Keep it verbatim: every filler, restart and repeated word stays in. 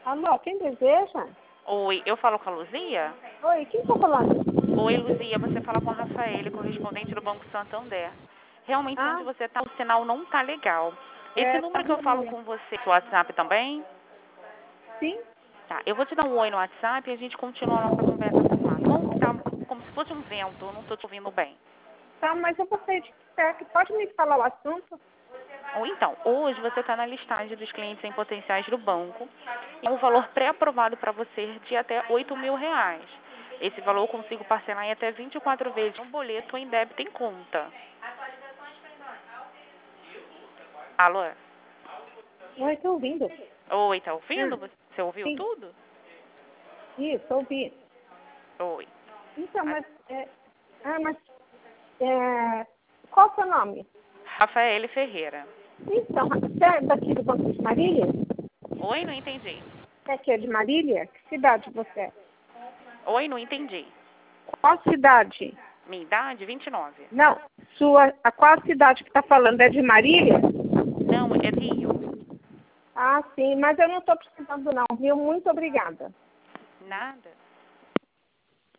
Alô, quem deseja? Oi, eu falo com a Luzia? Oi, quem está falando? Oi, Luzia, você fala com a Rafaela, correspondente do Banco Santander. Realmente, Ah, onde você está, o sinal não tá legal. Esse é, tá número que eu falo ruim. com você, seu WhatsApp também? Sim? Tá, eu vou te dar um oi no WhatsApp e a gente continua a nossa conversa por lá. Como que tá, como se fosse um vento, eu não tô te ouvindo bem. Tá, mas eu vou sair de perto. Pode me falar o assunto? Ou então, hoje você está na listagem dos clientes em potenciais do banco e um valor pré-aprovado para você de até oito mil reais. Esse valor eu consigo parcelar em até vinte e quatro vezes um boleto em débito em conta. Alô? Oi, tô ouvindo. Oi, tá ouvindo? Ah, Você ouviu sim, tudo? isso, ouvi. Oi. Então, A- mas... É, ah, mas... É, qual o seu nome? Rafaele Ferreira. Então, você é daqui do Banco de Marília? Oi, não entendi. Você aqui é de Marília? Que cidade você é? Oi, não entendi. Qual cidade? Minha idade, vinte e nove. Não, sua... A qual cidade que está falando? É de Marília? Não, é Rio. Ah, sim, mas eu não estou precisando não, viu? Muito obrigada. Nada.